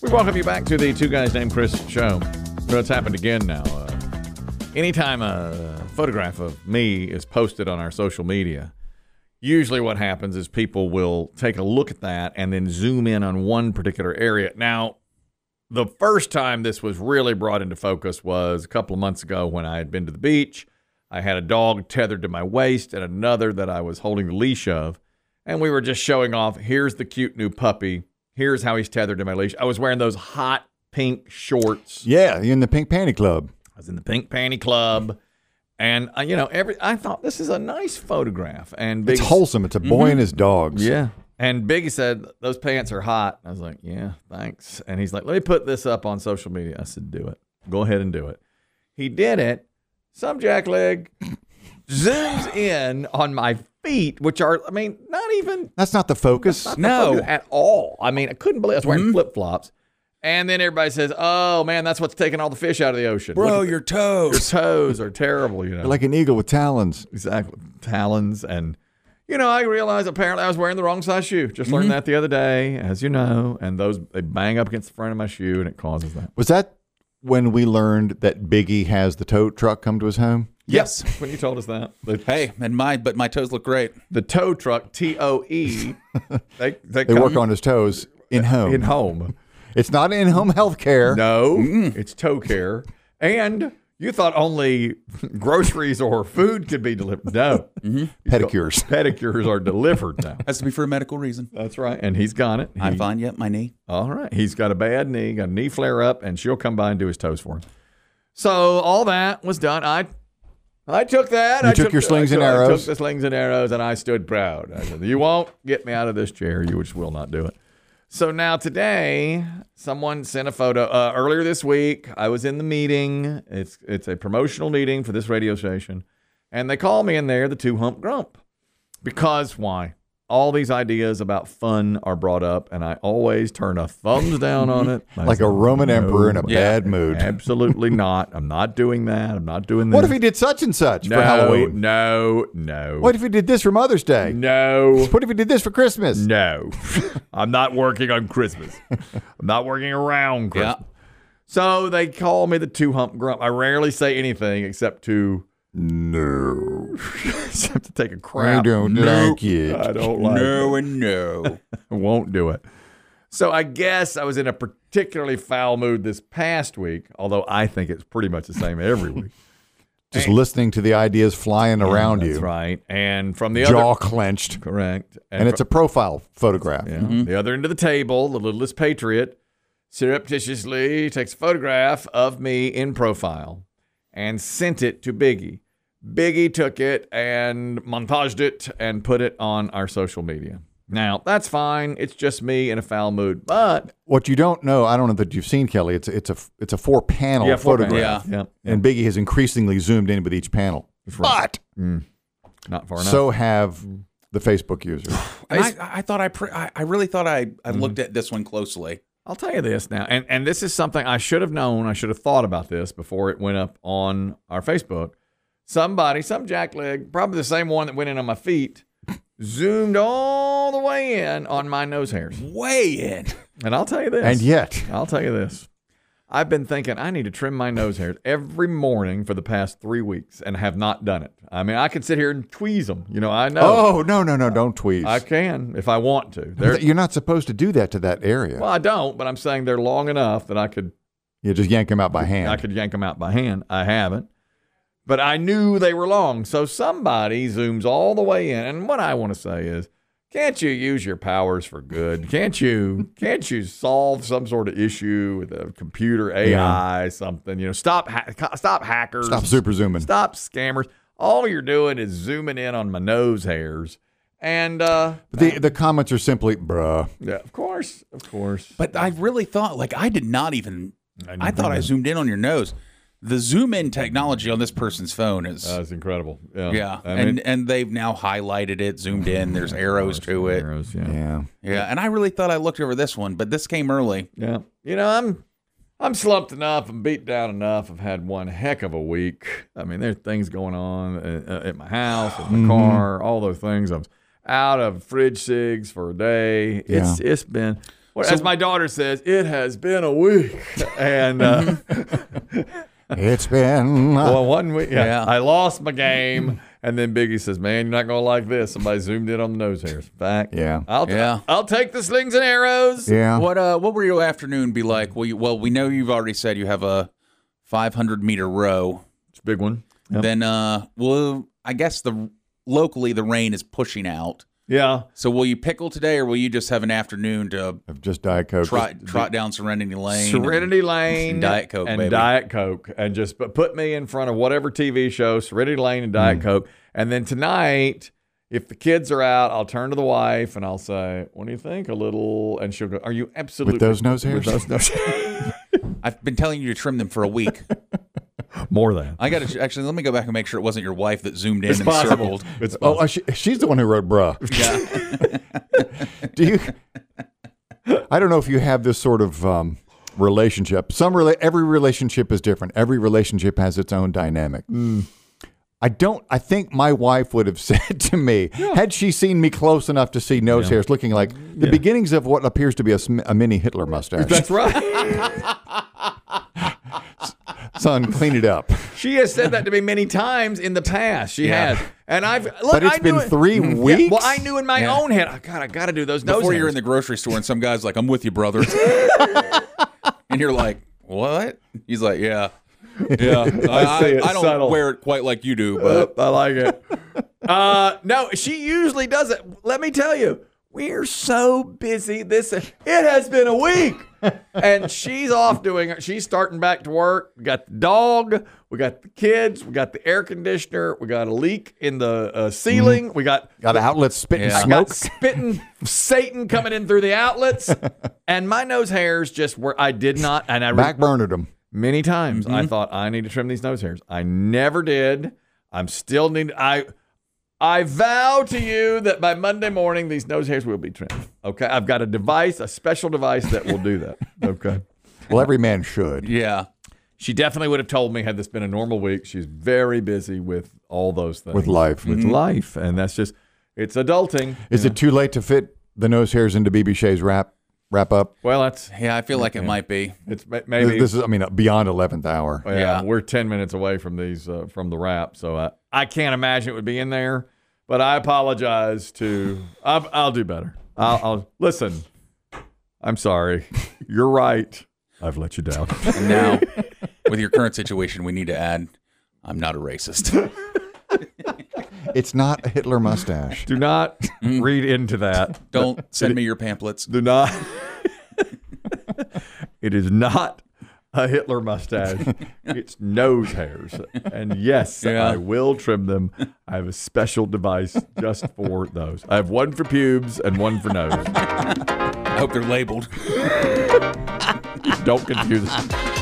We welcome you back to the Two Guys Named Chris show. So it's happened again now. Anytime a photograph of me is posted on our social media, usually what happens is people will take a look at that and then zoom in on one particular area. Now, the first time this was really brought into focus was a couple of months ago when I had been to the beach. I had a dog tethered to my waist and another that I was holding the leash of, and we were just showing off, here's the cute new puppy. Here's how he's tethered to my leash. I was wearing those hot pink shorts. Yeah, you're in the Pink Panty Club. I was in the Pink Panty Club. And, I thought this is a nice photograph. And It's wholesome. It's a boy and his dogs. Yeah. And Biggie said, those pants are hot. I was like, yeah, thanks. And he's like, let me put this up on social media. I said, do it. Go ahead and do it. He did it. Some jackleg zooms in on my feet, which are, not even. That's not the focus. No, at all. I couldn't believe I was wearing flip-flops. And then everybody says, oh, man, that's what's taking all the fish out of the ocean. Bro, your toes. Your toes are terrible, You're like an eagle with talons. Exactly. Talons. And, I realized apparently I was wearing the wrong size shoe. Just learned that the other day, as you know. And they bang up against the front of my shoe, and it causes that. Was that when we learned that Biggie has the tow truck come to his home? Yes, when you told us that. But my toes look great. The tow truck, TOE, they work on his toes in home. In home. It's not in-home health care. No, it's toe care. And you thought only groceries or food could be delivered. No. Pedicures. Pedicures are delivered now. Has to be for a medical reason. That's right. And he's got it. I'm fine. Yep, my knee. All right. He's got a bad knee, got a knee flare up, and she'll come by and do his toes for him. So all that was done. I took that. You took your slings and arrows. I took the slings and arrows, and I stood proud. I said, you won't get me out of this chair. You just will not do it. So now today, someone sent a photo. Earlier this week, I was in the meeting. It's a promotional meeting for this radio station. And they call me in there the Two-Hump Grump. Because why? All these ideas about fun are brought up, and I always turn a thumbs down on it. Like a Roman emperor in a bad mood. Absolutely not. I'm not doing that. I'm not doing that. What if he did such and such for Halloween? No. What if he did this for Mother's Day? No. What if he did this for Christmas? No. I'm not working on Christmas. I'm not working around Christmas. Yeah. So they call me the Two-Hump Grump. I rarely say anything except to... No. Except to take a crap. I don't like it. I don't like it. No and no. I won't do it. So I guess I was in a particularly foul mood this past week, although I think it's pretty much the same every week. Just listening to the ideas flying around you. That's right. And from the jaw clenched. Correct. And it's a profile photograph. Yeah. The other end of the table, the littlest patriot, surreptitiously takes a photograph of me in profile and sent it to Biggie. Biggie took it and montaged it and put it on our social media. Now, that's fine. It's just me in a foul mood. But what you don't know, I don't know that you've seen, Kelly, it's a 4-panel photograph. Yeah. And Biggie has increasingly zoomed in with each panel. Right. But not far enough. So have the Facebook users. And I really thought I looked at this one closely. I'll tell you this now, and this is something I should have known. I should have thought about this before it went up on our Facebook. Some jackleg, probably the same one that went in on my feet, zoomed all the way in on my nose hairs. Way in. And I'll tell you this. And yet. I'll tell you this. I've been thinking I need to trim my nose hairs every morning for the past 3 weeks and have not done it. I can sit here and tweeze them. I know. Oh, no, don't tweeze. I can if I want to. You're not supposed to do that to that area. Well, I don't, but I'm saying they're long enough that I could. You just yank them out by hand. I could yank them out by hand. I haven't. But I knew they were long. So somebody zooms all the way in. And what I want to say is, can't you use your powers for good? Can't you solve some sort of issue with a computer, AI, something? Stop hackers. Stop super zooming. Stop scammers. All you're doing is zooming in on my nose hairs. And the comments are simply, bruh. Yeah, of course. But I really thought, I did not even, I thought I zoomed in on your nose. The zoom in technology on this person's phone is incredible. Yeah. And they've now highlighted it, zoomed in. There's arrows to it. Arrows, yeah. And I really thought I looked over this one, but this came early. Yeah. I'm slumped enough. I'm beat down enough. I've had one heck of a week. There's things going on at my house, at my car, all those things. I'm out of fridge cigs for a day. It's been. Well, as my daughter says, it has been a week. And it's been well, 1 week. Yeah. I lost my game. And then Biggie says, man, you're not going to like this. Somebody zoomed in on the nose hairs. Back. Yeah. I'll take the slings and arrows. Yeah. What will your afternoon be like? Well, we know you've already said you have a 500-meter row. It's a big one. Yep. Then, I guess locally the rain is pushing out. Yeah. So will you pickle today, or will you just have an afternoon to Of just Diet Coke. trot down Serenity Lane? Serenity Lane and Diet Coke, and baby. Diet Coke, and just put me in front of whatever TV show, Serenity Lane and Diet Coke. And then tonight, if the kids are out, I'll turn to the wife and I'll say, what do you think? A little, and she'll go, are you absolutely With those nose hairs? With those nose hairs. I've been telling you to trim them for a week. More than. I got to actually, let me go back and make sure it wasn't your wife that zoomed in It's and possible. circled. It's possible. Oh, she's the one who wrote bruh. Yeah. Do you? I don't know if you have this sort of relationship. Every relationship is different. Every relationship has its own dynamic. I think my wife would have said to me, had she seen me close enough to see nose hairs looking like the beginnings of what appears to be a mini Hitler mustache. That's right. Son, clean it up. She has said that to me many times in the past. She has. And But it's been 3 weeks. Yeah, well, I knew in my own head, I got to do those nose Before hairs. you're in the grocery store and some guy's like, I'm with you, brother. And you're like, what? He's like, yeah. Yeah. I don't subtle. wear it quite like you do, but I like it. No, she usually does it. Let me tell you, we're so busy. It has been a week. And she's off doing it. She's starting back to work. We got the dog. We got the kids. We got the air conditioner. We got a leak in the ceiling. We got outlets spitting I smoke. got spitting Satan coming in through the outlets. And my nose hairs just were, I did not. And I Backburnered them. many times I thought I need to trim these nose hairs. I never did. I'm still need. I vow to you that by Monday morning these nose hairs will be trimmed. Okay, I've got a special device that will do that. Okay. Well, every man should. yeah. She definitely would have told me had this been a normal week. She's very busy with all those things. With life. With life, and that's just it's adulting. Is it too late to fit the nose hairs into BB Shea's wrap up? Well, that's Yeah, I feel like it might be. it's maybe. This is, beyond 11th hour. Yeah, we're 10 minutes away from these from the wrap, so I can't imagine it would be in there. But I apologize to. I'll do better. I'll listen. I'm sorry. You're right. I've let you down. And now, with your current situation, we need to add, I'm not a racist. It's not a Hitler mustache. Do not read into that. Don't send me your pamphlets. Do not. It is not a Hitler mustache. It's nose hairs. And yes, I will trim them. I have a special device just for those. I have one for pubes and one for nose. I hope they're labeled. Don't confuse us.